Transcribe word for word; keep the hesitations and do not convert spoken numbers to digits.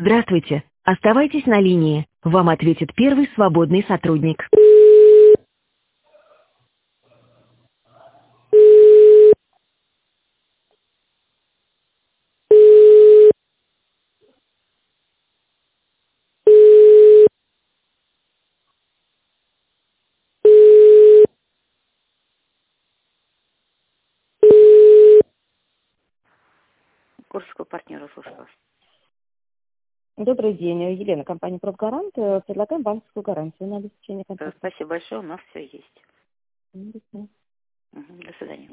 Здравствуйте. Оставайтесь на линии. Вам ответит первый свободный сотрудник. Курского партнера, слушаю вас. Добрый день, Елена, компания «Профгарант». Э, Предлагаем банковскую гарантию на обеспечение Э, контакта. Спасибо большое, у нас все есть. Мгм. Мгм, до свидания.